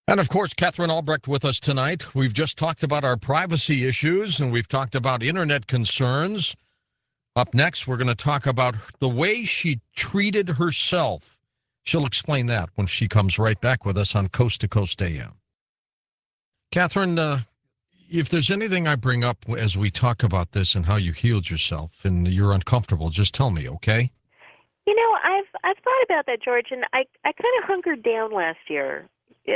And of course, Catherine Albrecht with us tonight. We've just talked about our privacy issues and we've talked about internet concerns. Up next, we're going to talk about the way she treated herself. She'll explain that when she comes right back with us on Coast to Coast AM. Catherine, if there's anything I bring up as we talk about this and how you healed yourself and you're uncomfortable, just tell me, okay? I've thought about that, George, and I kind of hunkered down last year.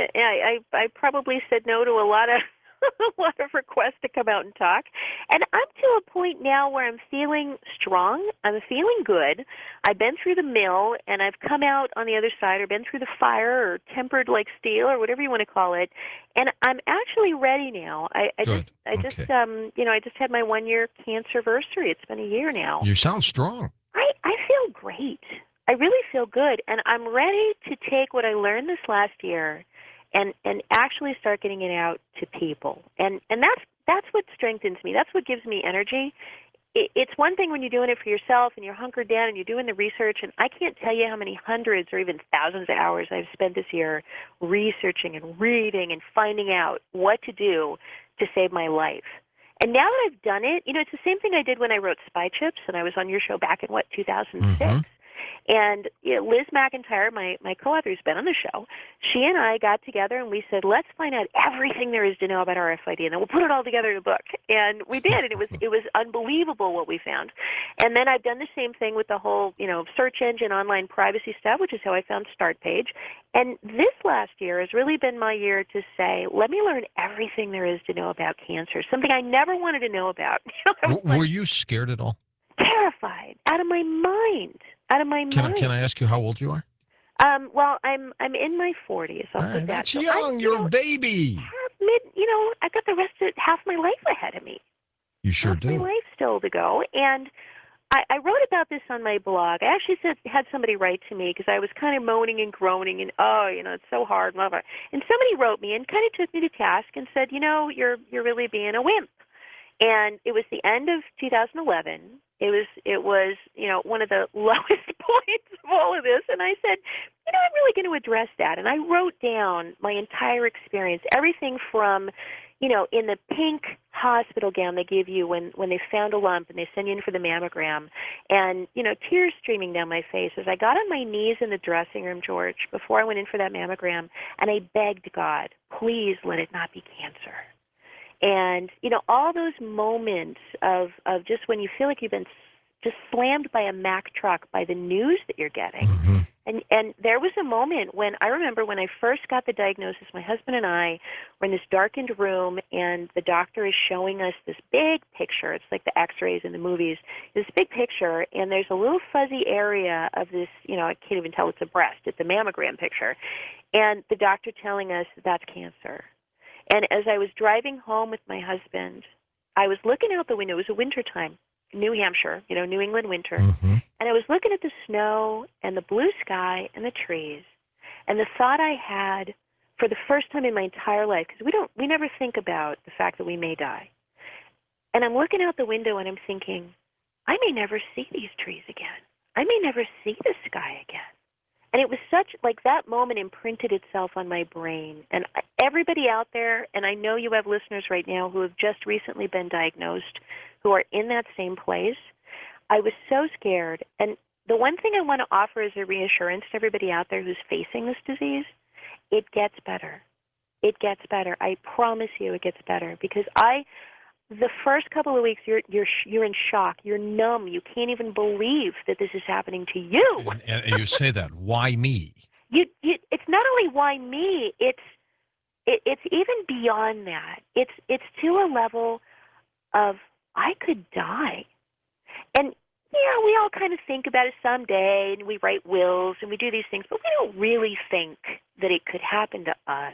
I probably said no to a lot of a lot of requests to come out and talk, and I'm to a point now where I'm feeling strong. I'm feeling good. I've been through the mill, and I've come out on the other side, or been through the fire, or tempered like steel, or whatever you want to call it. And I'm actually ready now. Good. Okay. I just had my 1 year cancer anniversary. It's been a year now. You sound strong. I feel great. I really feel good, and I'm ready to take what I learned this last year and actually start getting it out to people. And that's what strengthens me. That's what gives me energy. It's one thing when you're doing it for yourself and you're hunkered down and you're doing the research, and I can't tell you how many hundreds or even thousands of hours I've spent this year researching and reading and finding out what to do to save my life. And now that I've done it, it's the same thing I did when I wrote Spy Chips, and I was on your show back in, 2006. Mm-hmm. And Liz McIntyre, my co-author who's been on the show, she and I got together and we said, let's find out everything there is to know about RFID, and then we'll put it all together in a book. And we did, and it was unbelievable what we found. And then I've done the same thing with the whole, search engine online privacy stuff, which is how I found Startpage. And this last year has really been my year to say, let me learn everything there is to know about cancer, something I never wanted to know about. Were you scared at all? Terrified, out of my mind. Can I ask you how old you are? Well, I'm in my 40s. I'll put that. That's So young. You're a baby. I got the rest of half my life ahead of me. You sure half do. my life still to go. And I wrote about this on my blog. I actually had somebody write to me because I was kind of moaning and groaning and, it's so hard, blah, blah. And somebody wrote me and kind of took me to task and said, you're really being a wimp. And it was the end of 2011. It was one of the lowest points of all of this. And I said, I'm really going to address that. And I wrote down my entire experience, everything from, in the pink hospital gown they give you when they found a lump and they send you in for the mammogram, and tears streaming down my face as I got on my knees in the dressing room, George, before I went in for that mammogram, and I begged God, please let it not be cancer. And, all those moments of just when you feel like you've been just slammed by a Mack truck by the news that you're getting. Mm-hmm. And there was a moment when I remember when I first got the diagnosis, my husband and I were in this darkened room, and the doctor is showing us this big picture. It's like the x-rays in the movies. This big picture, and there's a little fuzzy area of this, I can't even tell it's a breast. It's a mammogram picture. And the doctor telling us that's cancer. And as I was driving home with my husband, I was looking out the window. It was a wintertime, New Hampshire, New England winter. Mm-hmm. And I was looking at the snow and the blue sky and the trees. And the thought I had for the first time in my entire life, because we never think about the fact that we may die. And I'm looking out the window and I'm thinking, I may never see these trees again. I may never see the sky again. And it was that moment imprinted itself on my brain. And everybody out there, and I know you have listeners right now who have just recently been diagnosed, who are in that same place, I was so scared. And the one thing I want to offer as a reassurance to everybody out there who's facing this disease, it gets better. It gets better. I promise you it gets better. Because the first couple of weeks, you're in shock. You're numb. You can't even believe that this is happening to you. And you say that. Why me? It's not only why me. It's even beyond that. It's to a level of I could die. And we all kind of think about it someday, and we write wills and we do these things, but we don't really think that it could happen to us.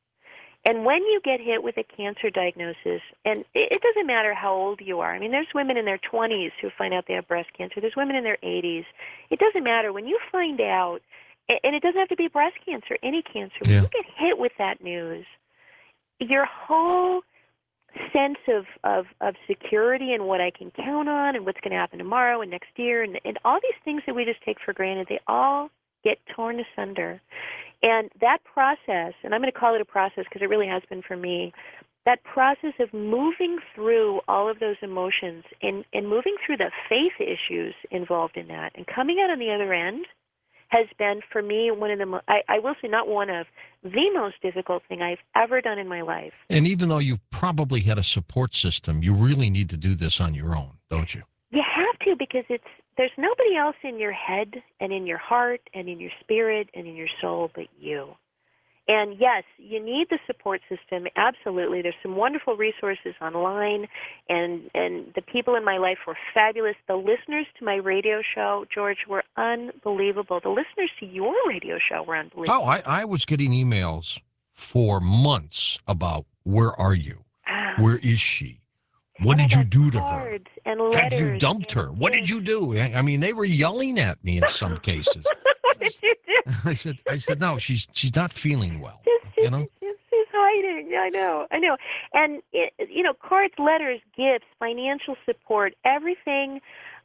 And when you get hit with a cancer diagnosis, and it doesn't matter how old you are. I mean, there's women in their 20s who find out they have breast cancer. There's women in their 80s. It doesn't matter. When you find out, and it doesn't have to be breast cancer, any cancer, when you get hit with that news, your whole sense of security and what I can count on and what's going to happen tomorrow and next year and all these things that we just take for granted, they all get torn asunder. And that process, and I'm going to call it a process because it really has been for me, that process of moving through all of those emotions and moving through the faith issues involved in that and coming out on the other end has been, for me, one of the, I will say not one of, the most difficult thing I've ever done in my life. And even though you probably had a support system, you really need to do this on your own, don't you? You have to, because there's nobody else in your head and in your heart and in your spirit and in your soul but you. And yes, you need the support system, absolutely. There's some wonderful resources online, and the people in my life were fabulous. The listeners to my radio show, George, were unbelievable. The listeners to your radio show were unbelievable. Oh, I was getting emails for months about, where are you? Where is she? What did you do to her? And letters. Have you dumped her? What did you do? I mean, they were yelling at me in some cases. What did you do? I said, no, she's not feeling well. She's hiding. Yeah, I know. And cards, letters, gifts, financial support, everything.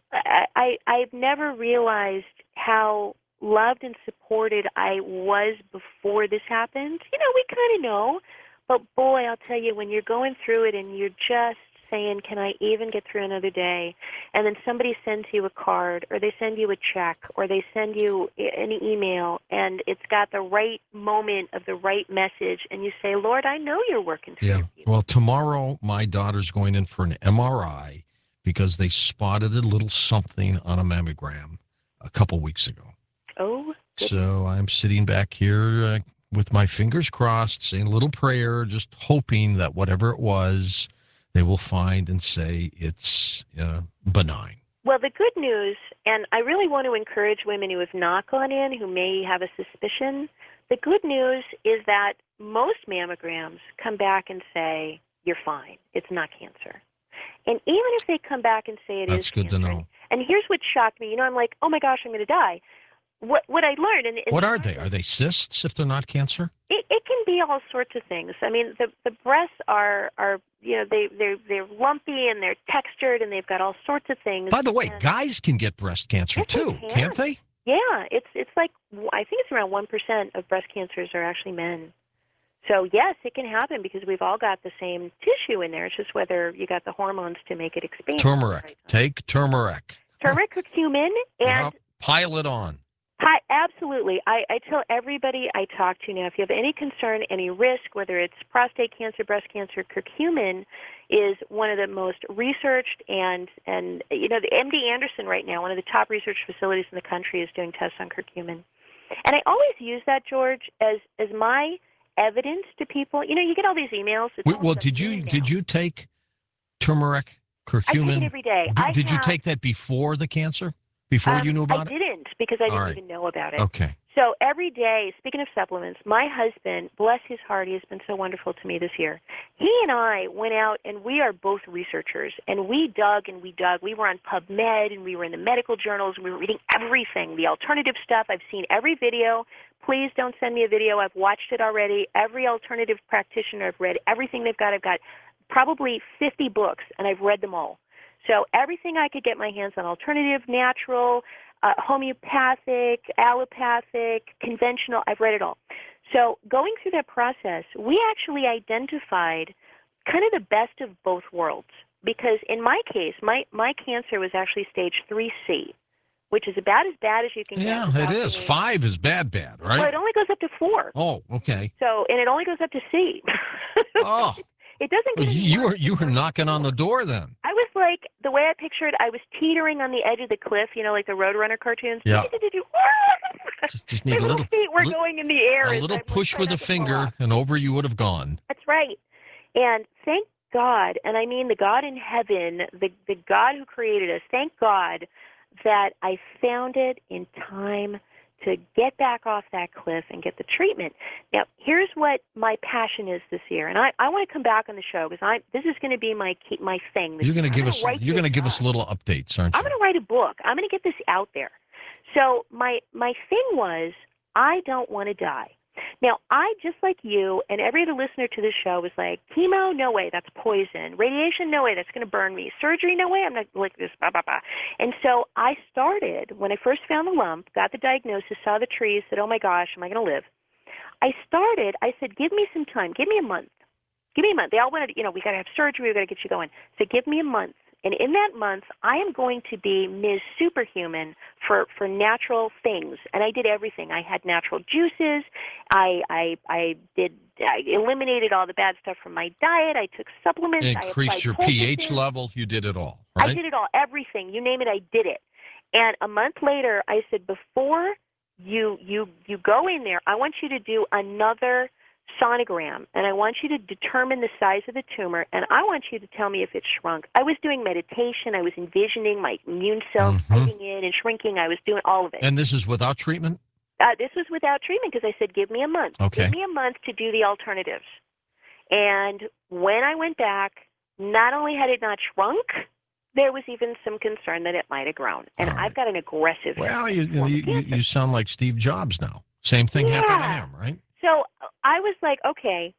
I've never realized how loved and supported I was before this happened. We kind of know, but boy, I'll tell you, when you're going through it and you're just saying, can I even get through another day? And then somebody sends you a card, or they send you a check, or they send you an email, and it's got the right moment of the right message, and you say, Lord, I know you're working through it. Well, tomorrow my daughter's going in for an MRI because they spotted a little something on a mammogram a couple weeks ago. Oh, goodness. So I'm sitting back here with my fingers crossed, saying a little prayer, just hoping that whatever it was, they will find and say it's benign. Well, the good news, and I really want to encourage women who have not gone in, who may have a suspicion, the good news is that most mammograms come back and say, you're fine, it's not cancer. And even if they come back and say it is That's good cancer, to know. And here's what shocked me. I'm like, oh my gosh, I'm going to die. What I learned, and what are they? Are they cysts if they're not cancer? It can be all sorts of things. I mean, the breasts are they're lumpy and they're textured and they've got all sorts of things. By the way, guys can get breast cancer too, can't they? Yeah, it's like, I think it's around 1% of breast cancers are actually men. So yes, it can happen because we've all got the same tissue in there. It's just whether you got the hormones to make it expand. Turmeric. Right. Take turmeric. Turmeric, curcumin, and pile it on. Hi, absolutely. I tell everybody I talk to now, if you have any concern, any risk, whether it's prostate cancer, breast cancer, curcumin is one of the most researched, and the MD Anderson right now, one of the top research facilities in the country, is doing tests on curcumin. And I always use that, George, as my evidence to people. You get all these emails. Well, did you take turmeric, curcumin? I take it every day. Did you take that before the cancer? Before you knew about it? I didn't, because I didn't even know about it. Okay. So every day, speaking of supplements, my husband, bless his heart, he has been so wonderful to me this year. He and I went out, and we are both researchers, and we dug and we dug. We were on PubMed, and we were in the medical journals, and we were reading everything, the alternative stuff. I've seen every video. Please don't send me a video. I've watched it already. Every alternative practitioner, I've read everything they've got. I've got probably 50 books, and I've read them all. So everything I could get my hands on, alternative, natural, homeopathic, allopathic, conventional, I've read it all. So going through that process, we actually identified kind of the best of both worlds. Because in my case, my cancer was actually stage 3C, which is about as bad as you can get. Yeah, it is. 5 is bad, right? Well, it only goes up to 4. Oh, okay. So, and it only goes up to C. Oh. It doesn't get you were knocking on the door then. I was like, the way I pictured, I was teetering on the edge of the cliff, like the Roadrunner cartoons. Yeah. Just need my a little feet were going in the air. A little push with a finger, and over you would have gone. That's right. And thank God, and I mean the God in heaven, the God who created us, thank God that I found it in time to get back off that cliff and get the treatment. Now, here's what my passion is this year, and I want to come back on the show because this is going to be my thing. You're going to give us little updates, aren't you? I'm going to write a book. I'm going to get this out there. So my thing was, I don't want to die. Now, I, just like you and every other listener to this show, was like, chemo, no way, that's poison. Radiation, no way, that's going to burn me. Surgery, no way, I'm not like this, blah, blah, blah. And so I started, when I first found the lump, got the diagnosis, saw the trees, said, oh my gosh, am I going to live? I said, give me some time, give me a month. Give me a month. They all wanted, we got to have surgery, we got to get you going. So give me a month. And in that month, I am going to be Ms. Superhuman for natural things. And I did everything. I had natural juices. I eliminated all the bad stuff from my diet. I took supplements. Increased your pH level. You did it all, right? I did it all. Everything. You name it, I did it. And a month later, I said, before you go in there, I want you to do another sonogram, and I want you to determine the size of the tumor, and I want you to tell me if it shrunk. I was doing meditation. I was envisioning my immune cells fighting it and shrinking. I was doing all of it. And this is without treatment? This was without treatment because I said, give me a month. Okay. Give me a month to do the alternatives. And when I went back, not only had it not shrunk, there was even some concern that it might have grown. And I've got an aggressive... Well, you sound like Steve Jobs now. Same thing happened to him, right? So I was like, okay,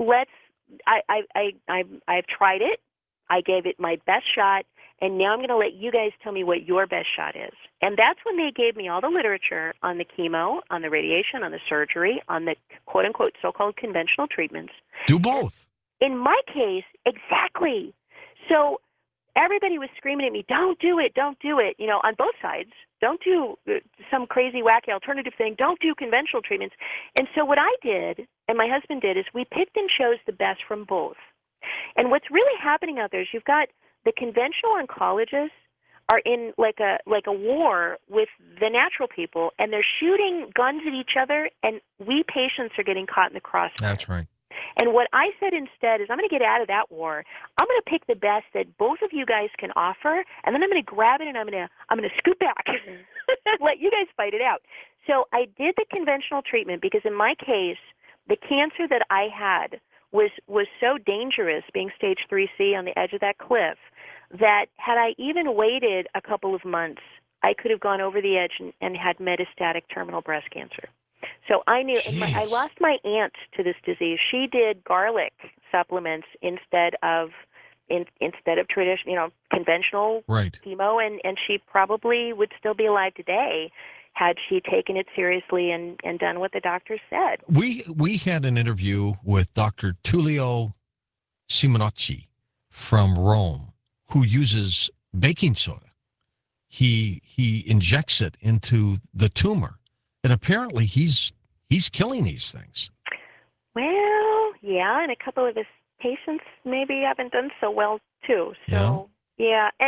I've tried it. I gave it my best shot, and now I'm going to let you guys tell me what your best shot is. And that's when they gave me all the literature on the chemo, on the radiation, on the surgery, on the quote-unquote so-called conventional treatments. Do both. In my case, exactly. So everybody was screaming at me, don't do it, on both sides. Don't do some crazy, wacky alternative thing. Don't do conventional treatments. And so what I did, and my husband did, is we picked and chose the best from both. And what's really happening out there is you've got the conventional oncologists are in like a war with the natural people, and they're shooting guns at each other, and we patients are getting caught in the crossfire. That's right. And what I said instead is I'm going to get out of that war. I'm going to pick the best that both of you guys can offer, and then I'm going to grab it and I'm going to scoot back and let you guys fight it out. So I did the conventional treatment because in my case, the cancer that I had was so dangerous, being stage 3C on the edge of that cliff, that had I even waited a couple of months, I could have gone over the edge and had metastatic terminal breast cancer. So I knew, and I lost my aunt to this disease. She did garlic supplements instead of traditional, conventional chemo, and she probably would still be alive today had she taken it seriously and done what the doctors said. We had an interview with Dr. Tullio Simonocci from Rome, who uses baking soda. He injects it into the tumor. And apparently he's killing these things. Well, yeah, and a couple of his patients maybe haven't done so well too. So yeah, and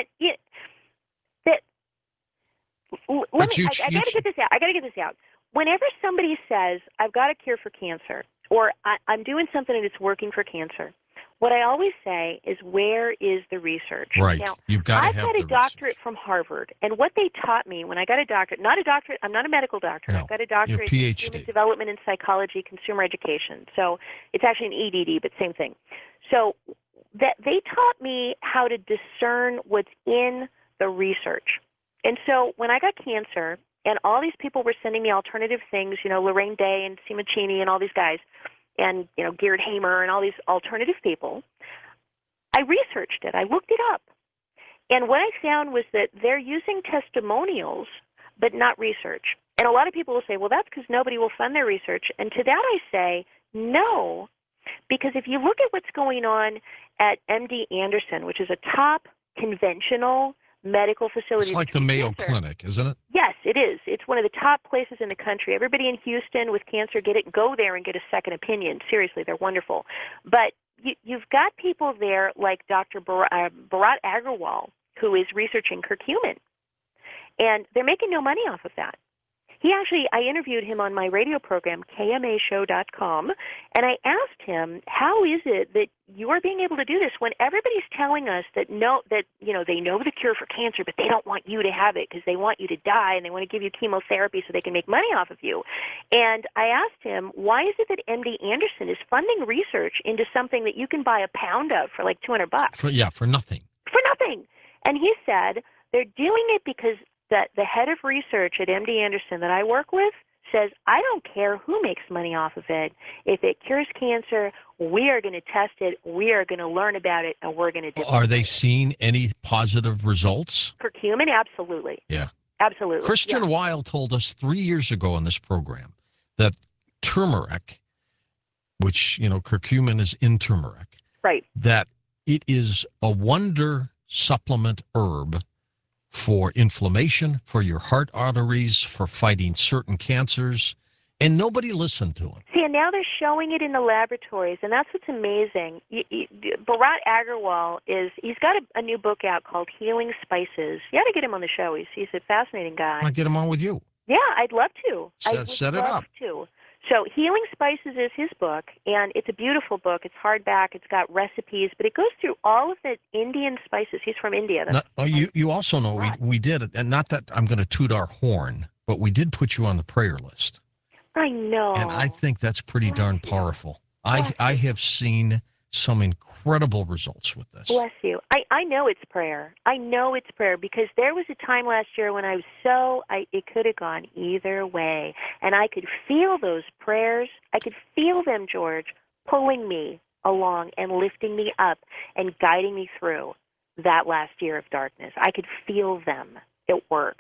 I got to get this out. Whenever somebody says I've got a cure for cancer, or I'm doing something and it's working for cancer, what I always say is, where is the research? Right. Now, You've got to have I've got a doctorate from Harvard, and what they taught me when I got a doctorate, I'm not a medical doctor. No, I've got a doctorate in human development and psychology, consumer education. So it's actually an EDD, but same thing. So that they taught me how to discern what's in the research. And so when I got cancer, and all these people were sending me alternative things, Lorraine Day and Simoncini and all these guys, and Gerd Hamer and all these alternative people, I researched it. I looked it up. And what I found was that they're using testimonials but not research. And a lot of people will say, well, that's because nobody will fund their research. And to that I say, no, because if you look at what's going on at MD Anderson, which is a top conventional medical facility. It's like the Mayo Clinic, isn't it? Yes, it is. It's one of the top places in the country. Everybody in Houston with cancer, go there and get a second opinion. Seriously, they're wonderful. But you've got people there like Dr. Bharat Agrawal, who is researching curcumin, and they're making no money off of that. I interviewed him on my radio program, KMAshow.com, and I asked him, how is it that you are being able to do this when everybody's telling us that they know the cure for cancer, but they don't want you to have it because they want you to die and they want to give you chemotherapy so they can make money off of you. And I asked him, why is it that MD Anderson is funding research into something that you can buy a pound of for like $200? For nothing. For nothing. And he said they're doing it because the head of research at MD Anderson that I work with says, I don't care who makes money off of it. If it cures cancer, we are going to test it, we are going to learn about it, and we're going to Are they seeing any positive results? Curcumin, absolutely. Yeah. Absolutely. Christian Weil told us 3 years ago in this program that turmeric, which, curcumin is in turmeric, right, that it is a wonder supplement herb for inflammation, for your heart arteries, for fighting certain cancers, and nobody listened to him. See, and now they're showing it in the laboratories, and that's what's amazing. Bharat Agarwal he's got a new book out called Healing Spices. You got to get him on the show. He's a fascinating guy. I'll get him on with you. Yeah, I'd love to. Set it up. So Healing Spices is his book, and it's a beautiful book. It's hardback. It's got recipes, but it goes through all of the Indian spices. He's from India. You also know we did it, and not that I'm going to toot our horn, but we did put you on the prayer list. I know. And I think that's pretty darn powerful. I have seen some incredible results with this. Bless you. I know it's prayer. I know it's prayer because there was a time last year when I was it could have gone either way. And I could feel those prayers. I could feel them, George, pulling me along and lifting me up and guiding me through that last year of darkness. I could feel them. It works.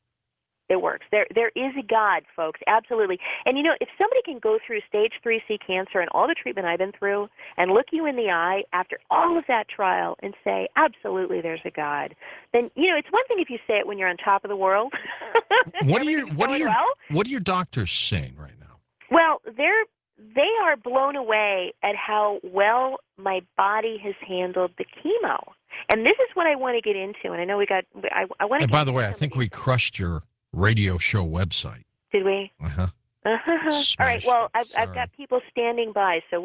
It works. There is a God, folks, absolutely. And, if somebody can go through stage 3C cancer and all the treatment I've been through and look you in the eye after all of that trial and say, absolutely, there's a God, then, it's one thing if you say it when you're on top of the world. What are your doctors saying right now? Well, they are blown away at how well my body has handled the chemo. And this is what I want to get into. And I know I want to. And by the way, I think we crushed your radio show website. Did we? Uh-huh. All right. Well, I've got people standing by, so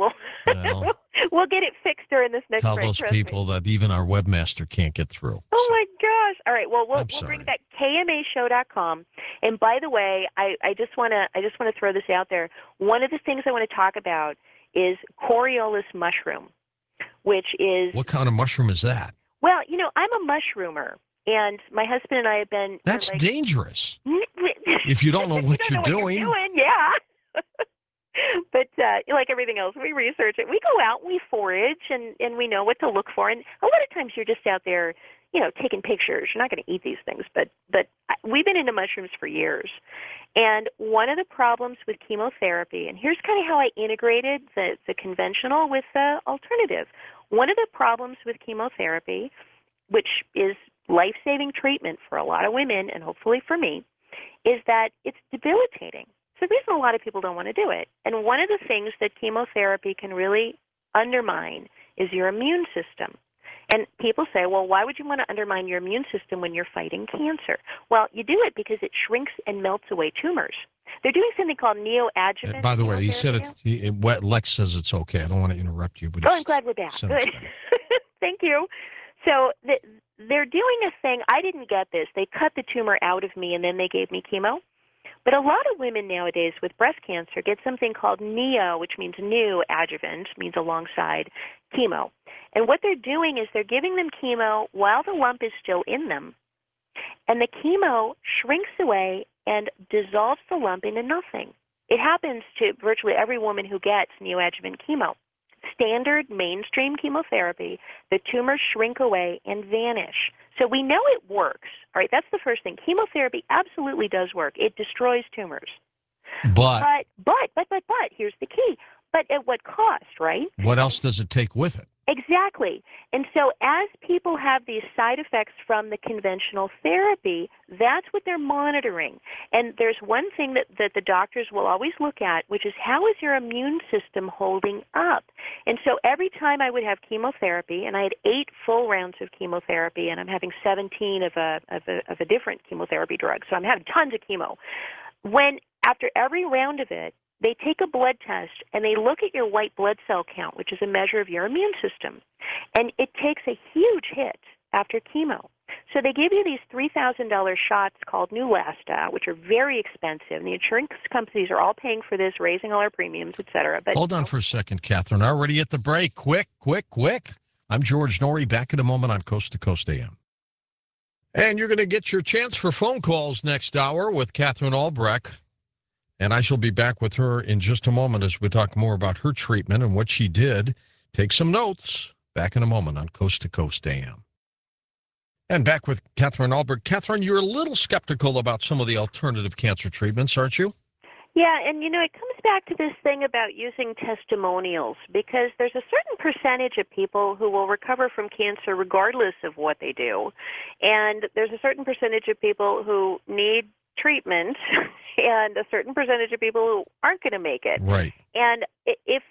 we'll get it fixed during this next break. Tell those people that even our webmaster can't get through. Oh my gosh! All right. Well, we'll bring back KMAshow.com. And by the way, I just want to throw this out there. One of the things I want to talk about is Coriolis mushroom, which is what kind of mushroom is that? Well, I'm a mushroomer. And my husband and I have been... That's dangerous. If you don't know what you're doing. Yeah. But like everything else, we research it. We go out, we forage, and we know what to look for. And a lot of times you're just out there, taking pictures. You're not going to eat these things. But we've been into mushrooms for years. And one of the problems with chemotherapy, and here's kind of how I integrated the conventional with the alternative. One of the problems with chemotherapy, which is life-saving treatment for a lot of women and hopefully for me, is that it's debilitating. It's the reason a lot of people don't want to do it. And one of the things that chemotherapy can really undermine is your immune system. And people say, well, why would you want to undermine your immune system when you're fighting cancer? Well, you do it because it shrinks and melts away tumors. They're doing something called neoadjuvant. By the way, he said Lex says it's okay. I don't want to interrupt you. But I'm glad we're back. Good. Thank you. So they're doing a thing. I didn't get this. They cut the tumor out of me, and then they gave me chemo. But a lot of women nowadays with breast cancer get something called neo, which means new adjuvant, means alongside chemo. And what they're doing is they're giving them chemo while the lump is still in them. And the chemo shrinks away and dissolves the lump into nothing. It happens to virtually every woman who gets neoadjuvant chemo. Standard mainstream chemotherapy, the tumors shrink away and vanish. So we know it works. All right, that's the first thing. Chemotherapy absolutely does work. It destroys tumors. But here's the key. But at what cost, right? What else does it take with it? Exactly. And so as people have these side effects from the conventional therapy, that's what they're monitoring. And there's one thing that the doctors will always look at, which is how is your immune system holding up? And so every time I would have chemotherapy, and I had 8 full rounds of chemotherapy, and I'm having 17 of a different chemotherapy drug, so I'm having tons of chemo. After every round of it, they take a blood test, and they look at your white blood cell count, which is a measure of your immune system. And it takes a huge hit after chemo. So they give you these $3,000 shots called Neulasta, which are very expensive. And the insurance companies are all paying for this, raising all our premiums, et cetera. But hold on for a second, Catherine. Already at the break. Quick. I'm George Noory, back in a moment on Coast to Coast AM. And you're going to get your chance for phone calls next hour with Catherine Albrecht. And I shall be back with her in just a moment as we talk more about her treatment and what she did. Take some notes. Back in a moment on Coast to Coast AM. And back with Catherine Albrecht. Catherine, you're a little skeptical about some of the alternative cancer treatments, aren't you? Yeah, and it comes back to this thing about using testimonials, because there's a certain percentage of people who will recover from cancer regardless of what they do. And there's a certain percentage of people who need treatment and a certain percentage of people who aren't going to make it. Right. And if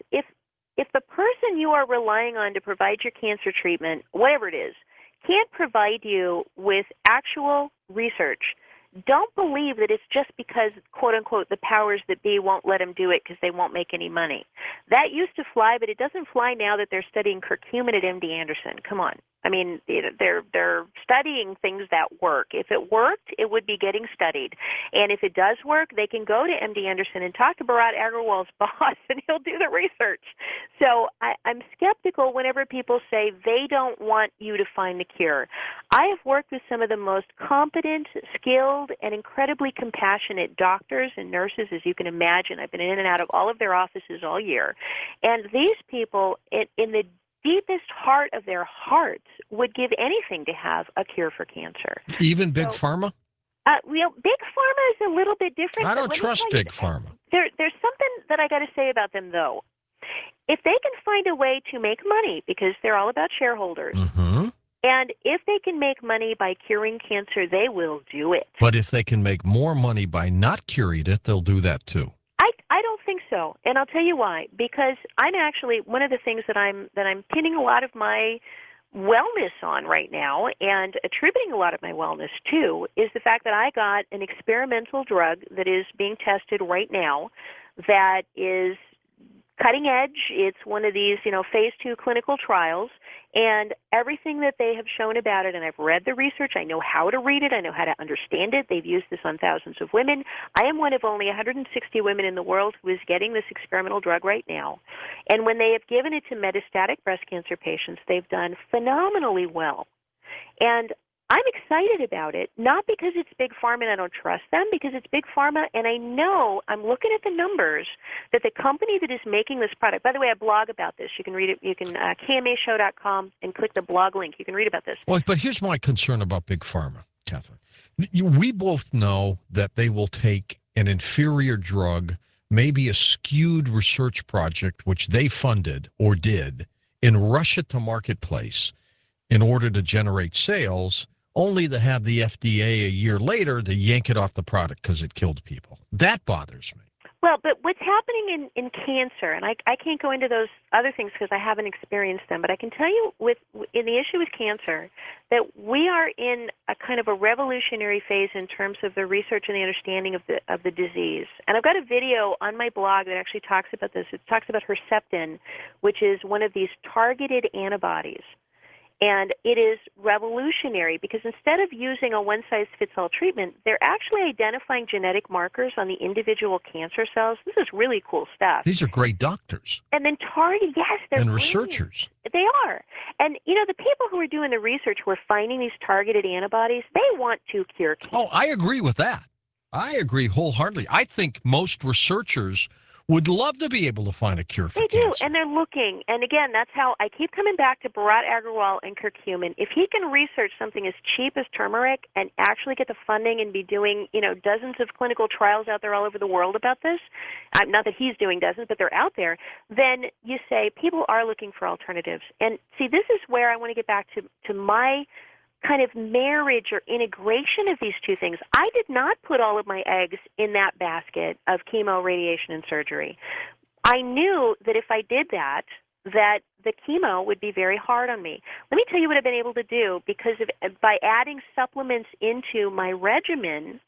the person you are relying on to provide your cancer treatment, whatever it is, can't provide you with actual research, don't believe that it's just because, quote unquote, the powers that be won't let them do it because they won't make any money. That used to fly, but it doesn't fly now that they're studying curcumin at MD Anderson. Come on. I mean, they're studying things that work. If it worked, it would be getting studied. And if it does work, they can go to MD Anderson and talk to Bharat Agrawal's boss, and he'll do the research. So I'm skeptical whenever people say they don't want you to find the cure. I have worked with some of the most competent, skilled, and incredibly compassionate doctors and nurses, as you can imagine. I've been in and out of all of their offices all year. And these people, in the deepest heart of their hearts, would give anything to have a cure for cancer. Even Big Pharma? Big Pharma is a little bit different. I don't trust Big Pharma. There's something that I got to say about them, though. If they can find a way to make money, because they're all about shareholders, and if they can make money by curing cancer, they will do it. But if they can make more money by not curing it, they'll do that too. I don't think so, and I'll tell you why. Because I'm actually, one of the things that I'm pinning a lot of my wellness on right now, and attributing a lot of my wellness to, is the fact that I got an experimental drug that is being tested right now that is cutting edge. It's one of these, phase 2 clinical trials, and everything that they have shown about it, and I've read the research, I know how to read it, I know how to understand it. They've used this on thousands of women. I am one of only 160 women in the world who is getting this experimental drug right now. And when they have given it to metastatic breast cancer patients, they've done phenomenally well. And I'm excited about it, not because it's Big Pharma and I don't trust them, because it's Big Pharma, and I know, I'm looking at the numbers, that the company that is making this product, by the way, I blog about this. You can read it. You can KMAshow.com and click the blog link. You can read about this. Well, but here's my concern about Big Pharma, Catherine. We both know that they will take an inferior drug, maybe a skewed research project, which they funded or did, and rush it to marketplace in order to generate sales, only to have the FDA a year later to yank it off the product because it killed people. That bothers me. Well, but what's happening in cancer, and I can't go into those other things because I haven't experienced them, but I can tell you in the issue with cancer that we are in a kind of a revolutionary phase in terms of the research and the understanding of the disease. And I've got a video on my blog that actually talks about this. It talks about Herceptin, which is one of these targeted antibodies. And it is revolutionary because instead of using a one-size-fits-all treatment, they're actually identifying genetic markers on the individual cancer cells. This is really cool stuff. These are great doctors. And then target, yes, they're and brilliant. Researchers. They are. And, the people who are doing the research who are finding these targeted antibodies, they want to cure cancer. Oh, I agree with that. I agree wholeheartedly. I think most researchers would love to be able to find a cure for cancer. They do, and they're looking. And again, that's how I keep coming back to Bharat Agrawal and curcumin. If he can research something as cheap as turmeric and actually get the funding and be doing, dozens of clinical trials out there all over the world about this, not that he's doing dozens, but they're out there, then you say people are looking for alternatives. And see, this is where I want to get back to my kind of marriage or integration of these two things. I did not put all of my eggs in that basket of chemo, radiation, and surgery. I knew that if I did that the chemo would be very hard on me. Let me tell you what I've been able to do by adding supplements into my regimen.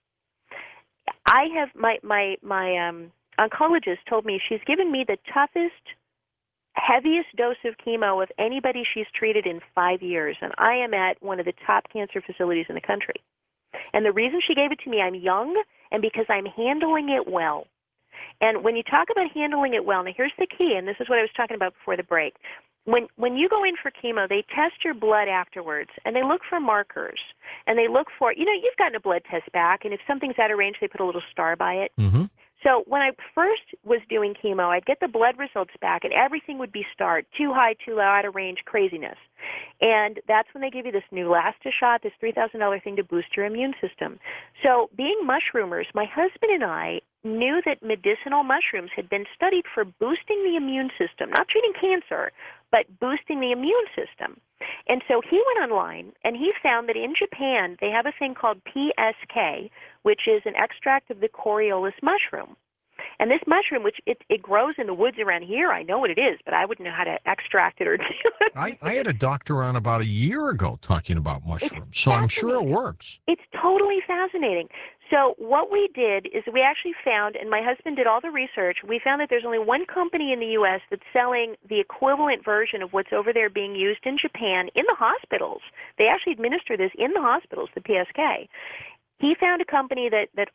I have my oncologist told me she's given me the toughest, heaviest dose of chemo of anybody she's treated in 5 years, and I am at one of the top cancer facilities in the country. And the reason she gave it to me, I'm young, and because I'm handling it well. And when you talk about handling it well, now here's the key, and this is what I was talking about before the break. When you go in for chemo, they test your blood afterwards, and they look for markers, and they look for, you've gotten a blood test back, and if something's out of range, they put a little star by it. Mm-hmm. So when I first was doing chemo, I'd get the blood results back, and everything would be starred, too high, too low, out of range, craziness. And that's when they give you this Neulasta shot, this $3,000 thing to boost your immune system. So being mushroomers, my husband and I knew that medicinal mushrooms had been studied for boosting the immune system, not treating cancer, but boosting the immune system. And so he went online, and he found that in Japan they have a thing called PSK, which is an extract of the Coriolis mushroom. And this mushroom, which it grows in the woods around here, I know what it is, but I wouldn't know how to extract it or do it. I had a doctor on about a year ago talking about mushrooms, so I'm sure it works. It's totally fascinating. So what we did is we actually found, and my husband did all the research, we found that there's only one company in the U.S. that's selling the equivalent version of what's over there being used in Japan in the hospitals. They actually administer this in the hospitals, the PSK. He found a company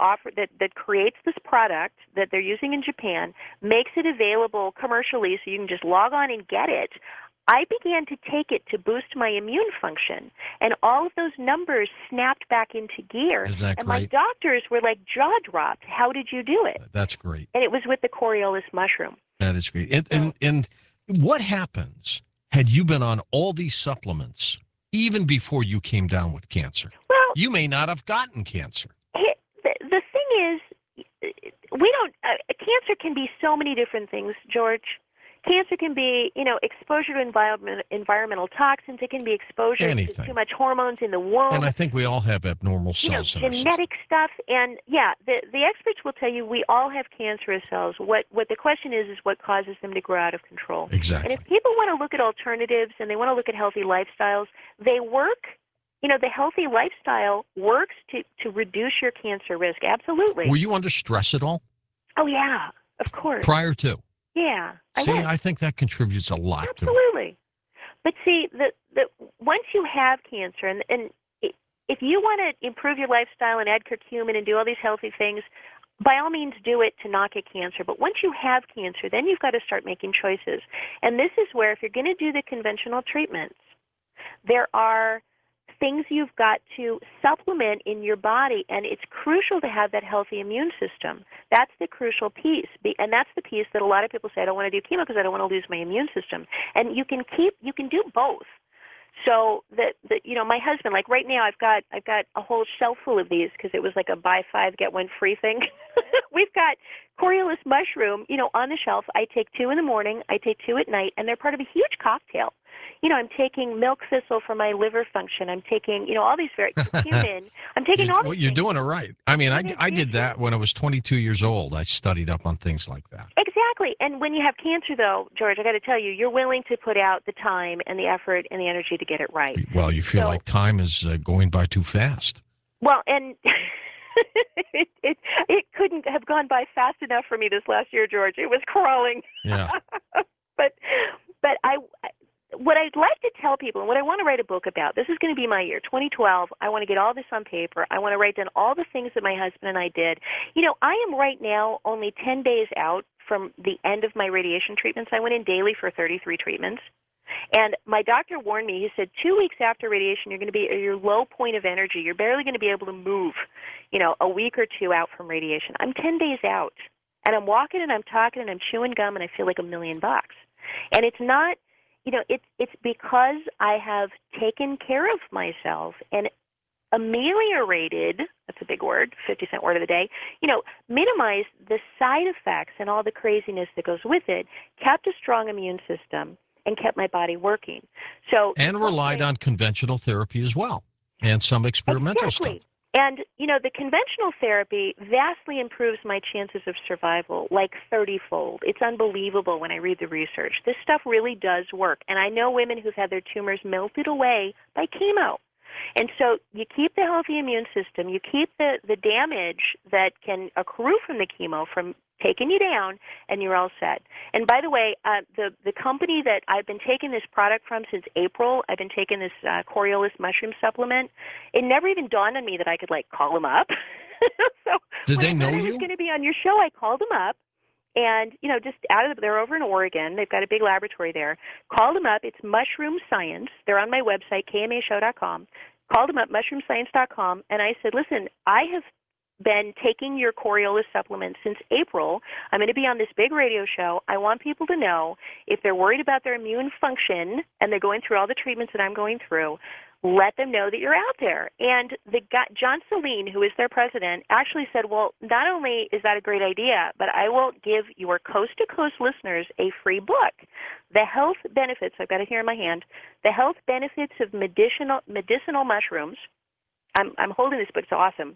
that creates this product that they're using in Japan, makes it available commercially so you can just log on and get it. I began to take it to boost my immune function, and all of those numbers snapped back into gear. Isn't that and great? my doctors were like jaw-dropped. How did you do it? That's great. And it was with the Coriolis mushroom. That is great. And what happens had you been on all these supplements even before you came down with cancer? Well, You may not have gotten cancer. the thing is, we don't. Cancer can be so many different things, George. Cancer can be, exposure to environmental toxins. It can be exposure to too much hormones in the womb. And I think we all have abnormal cells in our system. Genetic stuff. And yeah, the experts will tell you we all have cancerous cells. What the question is what causes them to grow out of control. Exactly. And if people want to look at alternatives and they want to look at healthy lifestyles, they work. The healthy lifestyle works to reduce your cancer risk. Absolutely. Were you under stress at all? Oh yeah, of course. Prior to? Yeah. I think that contributes a lot to it. Absolutely. But see, the once you have cancer, and if you want to improve your lifestyle and add curcumin and do all these healthy things, by all means do it to not get cancer. But once you have cancer, then you've got to start making choices. And this is where, if you're going to do the conventional treatments, there are things you've got to supplement in your body, and it's crucial to have that healthy immune system. That's the crucial piece, and that's the piece that a lot of people say, I don't want to do chemo because I don't want to lose my immune system. And you can do both. So my husband, like right now, I've got a whole shelf full of these because it was like a buy 5 get 1 free thing. We've got Coriolis mushroom, on the shelf. I take 2 in the morning, I take 2 at night, and they're part of a huge cocktail. I'm taking milk thistle for my liver function. I'm taking, all these very cumin. I'm taking all these You're things. doing it right. I mean, I did that when I was 22 years old. I studied up on things like that. Exactly. And when you have cancer, though, George, I got to tell you, you're willing to put out the time and the effort and the energy to get it right. Well, you feel like time is going by too fast. Well, and it couldn't have gone by fast enough for me this last year, George. It was crawling. Yeah. But what I'd like to tell people, and what I want to write a book about, this is going to be my year, 2012. I want to get all this on paper. I want to write down all the things that my husband and I did. I am right now only 10 days out from the end of my radiation treatments. I went in daily for 33 treatments. And my doctor warned me. He said 2 weeks after radiation, you're going to be at your low point of energy. You're barely going to be able to move, a week or 2 out from radiation. I'm 10 days out. And I'm walking and I'm talking and I'm chewing gum and I feel like $1 million. And it's not, it's because I have taken care of myself and ameliorated, that's a big word, 50-cent word of the day, minimized the side effects and all the craziness that goes with it, kept a strong immune system, and kept my body working. And relied on conventional therapy as well, and some experimental stuff. And, the conventional therapy vastly improves my chances of survival, like 30-fold. It's unbelievable when I read the research. This stuff really does work. And I know women who've had their tumors melted away by chemo. And so you keep the healthy immune system, you keep the damage that can accrue from the chemo from taking you down, and you're all set. And by the way, the company that I've been taking this product from since April, I've been taking this Coriolis mushroom supplement. It never even dawned on me that I could call them up. So did they know when I you? was going to be on your show, I called them up. And, just they're over in Oregon. They've got a big laboratory there. Called them up. It's Mushroom Science. They're on my website, kmashow.com. Called them up, mushroomscience.com. And I said, listen, I have been taking your Coriolis supplement since April. I'm going to be on this big radio show. I want people to know if they're worried about their immune function and they're going through all the treatments that I'm going through, let them know that you're out there. And the guy, John Celine, who is their president, actually said, well, not only is that a great idea, but I will give your coast-to-coast listeners a free book. The health benefits, I've got it here in my hand, the health benefits of medicinal mushrooms. I'm holding this book, it's awesome.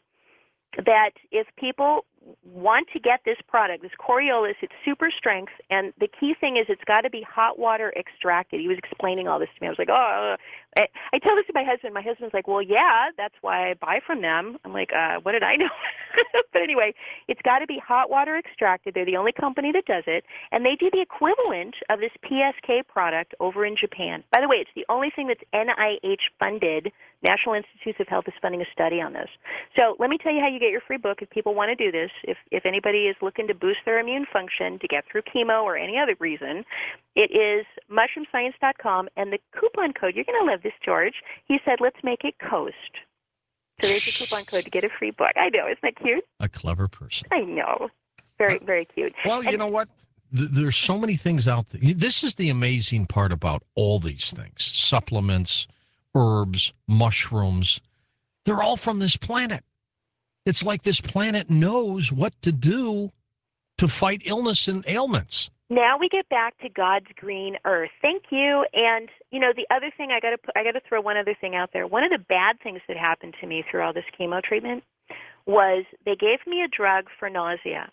That if people want to get this product, this Coriolis, it's super strength, and the key thing is it's got to be hot water extracted. He was explaining all this to me. I was like, oh, I tell this to my husband. My husband's like, well, yeah, that's why I buy from them. I'm like, what did I know? But anyway, it's got to be hot water extracted. They're the only company that does it, and they do the equivalent of this PSK product over in Japan. By the way, it's the only thing that's NIH-funded. National Institutes of Health is funding a study on this. So let me tell you how you get your free book if people want to do this. If anybody is looking to boost their immune function to get through chemo or any other reason, it is mushroomscience.com, and the coupon code, you're going to love this, George. He said, let's make it COAST. So there's your coupon code to get a free book. I know. Isn't that cute? A clever person. I know. Very, very cute. Well, you know what? There's so many things out there. This is the amazing part about all these things. Supplements, herbs, mushrooms. They're all from this planet. It's like this planet knows what to do to fight illness and ailments. Now we get back to God's green earth. Thank you. And the other thing I got to throw one other thing out there. One of the bad things that happened to me through all this chemo treatment was they gave me a drug for nausea,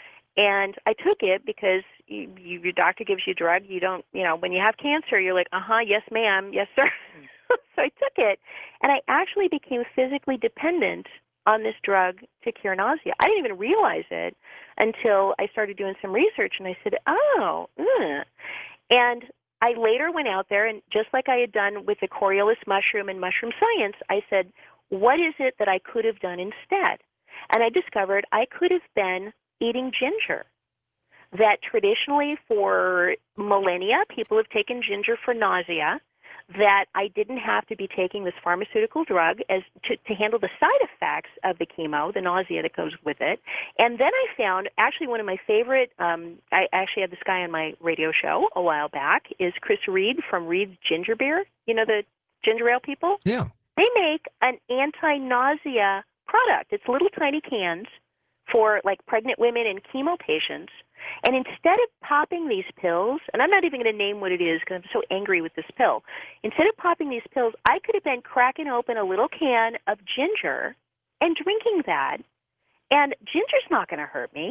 and I took it because your doctor gives you a drug. You don't, when you have cancer, you're like, yes, ma'am, yes, sir. So I took it, and I actually became physically dependent on this drug to cure nausea. I didn't even realize it until I started doing some research, and I said, And I later went out there, and just like I had done with the Coriolis mushroom and mushroom science, I said, what is it that I could have done instead? And I discovered I could have been eating ginger. That traditionally for millennia, people have taken ginger for nausea, that I didn't have to be taking this pharmaceutical drug to handle the side effects of the chemo, the nausea that goes with it. And then I found actually one of my favorite, I actually had this guy on my radio show a while back, is Chris Reed from Reed's Ginger Beer. You know the ginger ale people? Yeah. They make an anti-nausea product. It's little tiny cans for like pregnant women and chemo patients. And instead of popping these pills, and I'm not even going to name what it is because I'm so angry with this pill. Instead of popping these pills, I could have been cracking open a little can of ginger and drinking that. And ginger's not going to hurt me.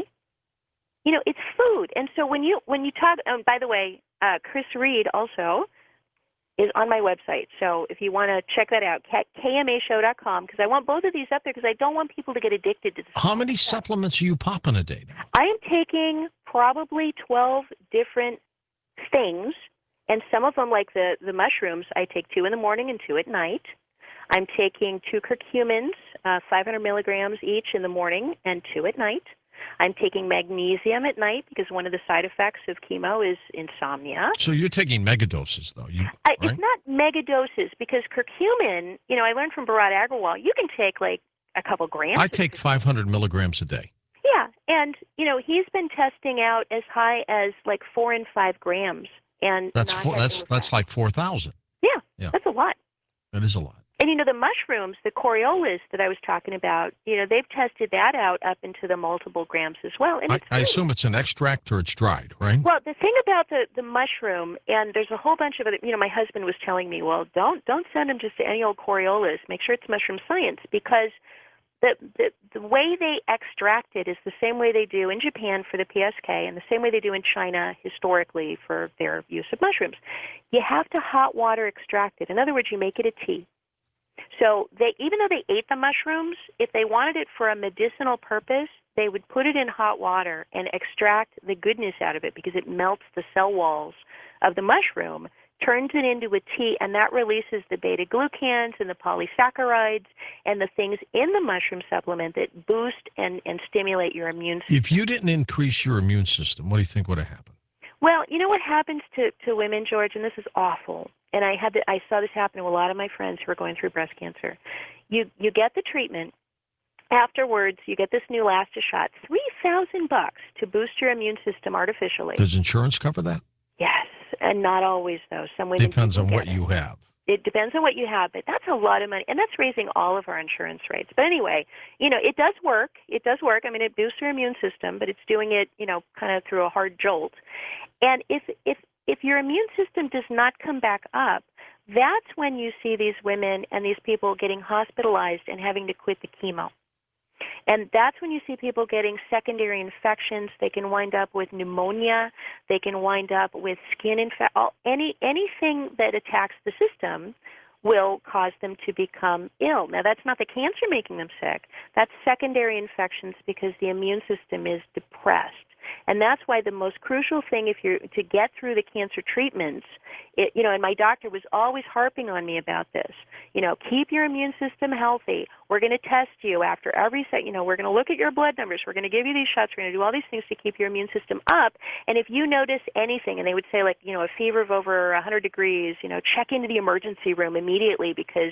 It's food. And so when you talk, by the way, Chris Reed also is on my website. So if you want to check that out, kmashow.com, because I want both of these up there because I don't want people to get addicted to this. How many supplements are you popping a day now? I am taking probably 12 different things, and some of them, like the mushrooms, I take 2 in the morning and 2 at night. I'm taking 2 curcumins, 500 milligrams each in the morning and 2 at night. I'm taking magnesium at night because one of the side effects of chemo is insomnia. So you're taking megadoses, though. Right? It's not megadoses because curcumin, I learned from Bharat Agrawal, you can take like a couple grams. I take 500 milligrams a day. Yeah, and, he's been testing out as high as like 4 and 5 grams. And that's like 4,000. Yeah, that's a lot. That is a lot. And, the mushrooms, the Coriolis that I was talking about, they've tested that out up into the multiple grams as well. And I assume it's an extract or it's dried, right? Well, the thing about the mushroom, and there's a whole bunch of other, my husband was telling me, well, don't send them just to any old Coriolis. Make sure it's mushroom science because the way they extract it is the same way they do in Japan for the PSK and the same way they do in China historically for their use of mushrooms. You have to hot water extract it. In other words, you make it a tea. So even though they ate the mushrooms, if they wanted it for a medicinal purpose, they would put it in hot water and extract the goodness out of it because it melts the cell walls of the mushroom, turns it into a tea, and that releases the beta-glucans and the polysaccharides and the things in the mushroom supplement that boost and stimulate your immune system. If you didn't increase your immune system, what do you think would have happened? Well, you know what happens to women, George, and this is awful, and I saw this happen to a lot of my friends who are going through breast cancer. You get the treatment, Afterwards, you get this Neulasta shot, $3,000 to boost your immune system artificially. Does insurance cover that? Yes, and not always, though. Some women Depends on what get it. you have. It depends on what you have, but that's a lot of money, and that's raising all of our insurance rates. But anyway, it does work. It does work. I mean, it boosts your immune system, but it's doing it, kind of through a hard jolt. And if your immune system does not come back up, that's when you see these women and these people getting hospitalized and having to quit the chemo. And that's when you see people getting secondary infections. They can wind up with pneumonia. They can wind up with skin infection. Anything that attacks the system will cause them to become ill. Now, that's not the cancer making them sick. That's secondary infections because the immune system is depressed. And that's why the most crucial thing, if you're to get through the cancer treatments, and my doctor was always harping on me about this. Keep your immune system healthy. We're going to test you after every we're going to look at your blood numbers. We're going to give you these shots. We're going to do all these things to keep your immune system up. And if you notice anything, and they would say a fever of over 100 degrees, check into the emergency room immediately because,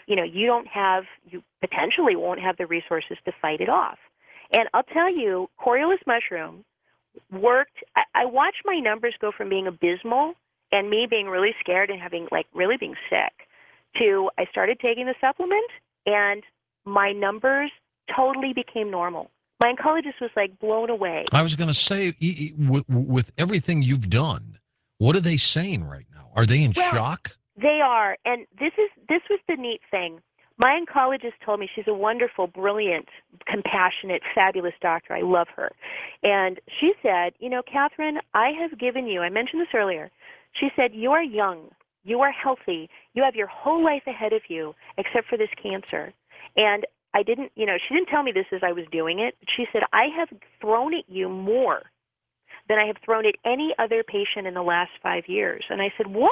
you potentially won't have the resources to fight it off. And I'll tell you, Coriolis mushroom worked. I watched my numbers go from being abysmal and me being really scared and having really being sick to I started taking the supplement and my numbers totally became normal. My oncologist was blown away. I was going to say, with everything you've done, what are they saying right now? Are they in shock? They are, and this was the neat thing. My oncologist told me she's a wonderful, brilliant, compassionate, fabulous doctor. I love her. And she said, Catherine, I have given you, I mentioned this earlier, she said, you are young, you are healthy, you have your whole life ahead of you except for this cancer. And I didn't, she didn't tell me this as I was doing it. She said, I have thrown at you more than I have thrown at any other patient in the last 5 years. And I said, why?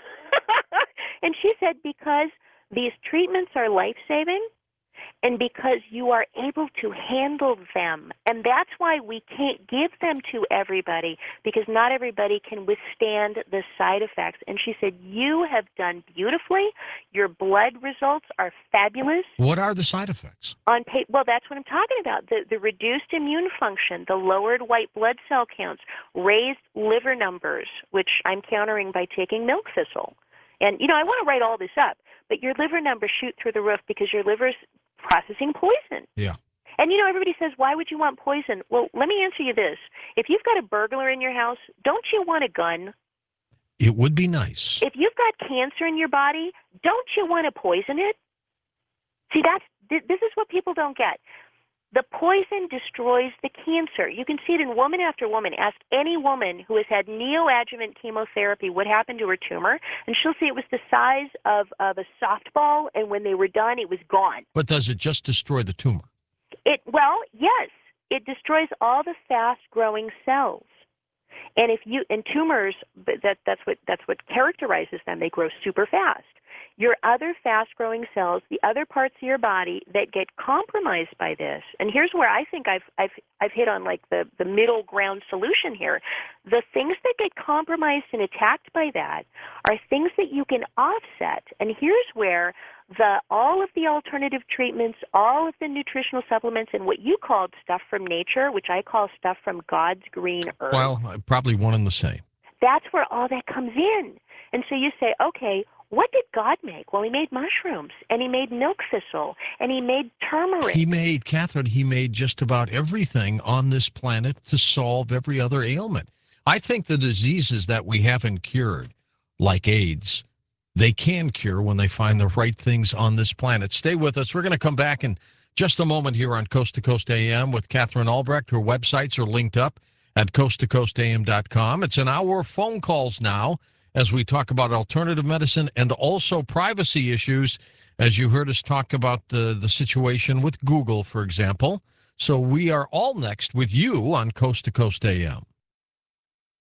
And she said, because these treatments are life-saving and because you are able to handle them. And that's why we can't give them to everybody because not everybody can withstand the side effects. And she said, you have done beautifully. Your blood results are fabulous. What are the side effects? Well, that's what I'm talking about. The reduced immune function, the lowered white blood cell counts, raised liver numbers, which I'm countering by taking milk thistle. And, I want to write all this up, but your liver numbers shoot through the roof because your liver's processing poison. Yeah. And, everybody says, why would you want poison? Well, let me answer you this. If you've got a burglar in your house, don't you want a gun? It would be nice. If you've got cancer in your body, don't you want to poison it? See, this is what people don't get. The poison destroys the cancer. You can see it in woman after woman. Ask any woman who has had neoadjuvant chemotherapy what happened to her tumor, and she'll see it was the size of a softball, and when they were done, it was gone. But does it just destroy the tumor? Yes. It destroys all the fast-growing cells. And tumors, that's what characterizes them. They grow super fast. Your other fast-growing cells, the other parts of your body that get compromised by this, and here's where I think I've hit on the middle ground solution here. The things that get compromised and attacked by that are things that you can offset. And here's where all of the alternative treatments, all of the nutritional supplements, and what you called stuff from nature, which I call stuff from God's green earth. Well, probably one and the same. That's where all that comes in. And so you say, okay, what did God make? Well, he made mushrooms, and he made milk thistle, and he made turmeric. He made just about everything on this planet to solve every other ailment. I think the diseases that we haven't cured, like AIDS, they can cure when they find the right things on this planet. Stay with us. We're going to come back in just a moment here on Coast to Coast AM with Catherine Albrecht. Her websites are linked up at coasttocoastam.com. It's an hour of phone calls now, as we talk about alternative medicine and also privacy issues, as you heard us talk about the situation with Google, for example. So we are all next with you on Coast to Coast AM.